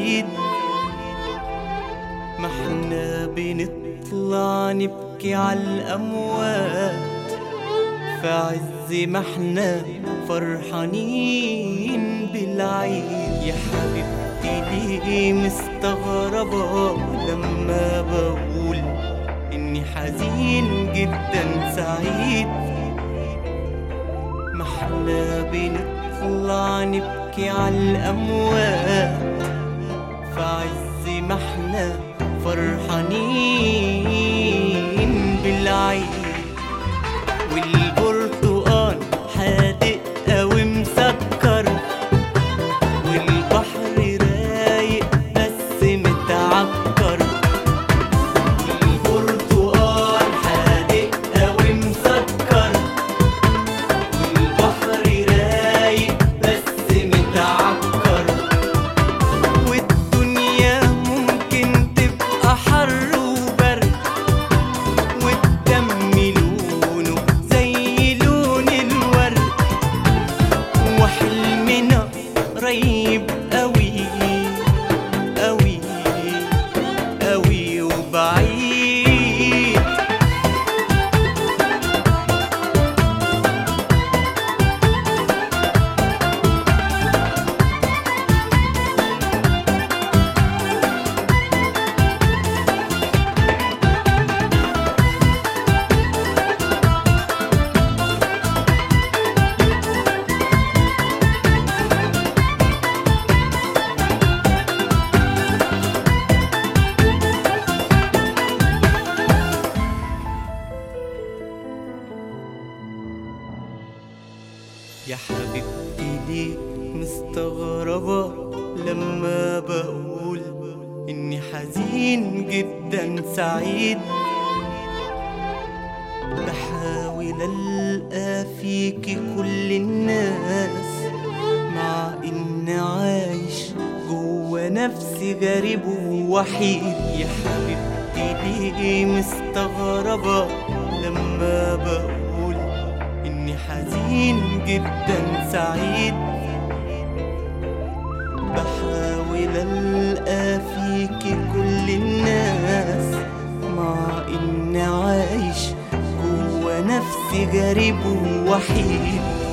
سعيد. ما احنا بنطلع نبكي عالأموات في عز ما احنا فرحانين بالعيد. يا حبيبتي ليه مستغربة لما بقول إني حزين جدا سعيد؟ ما احنا بنطلع نبكي عالأموات في عز ما احنا فرحانين بالعيد. والبرتقال حادق أوي مسكر، والبحر رايق بس متعكر. والبرتقال حادق أوي مسكر، والبحر رايق بس متعكر. والدنيا ممكن تبقى حر وبرد، والدم لونه زي لون الورد، وحلمنا قريب أوي أوي أوي وبعيد. يا حبيبتي ليه مستغربة لما بقول إني حزين جدا سعيد؟ بحاول ألقى فيكي كل الناس، مع إني عايش جوا نفسي غريب ووحيد. يا حبيبتي ليه مستغربة لما بقول إني حزين جدا سعيد؟ بحاول ألقى فيكي كل الناس، مع إني عايش جوا نفسي غريب ووحيد.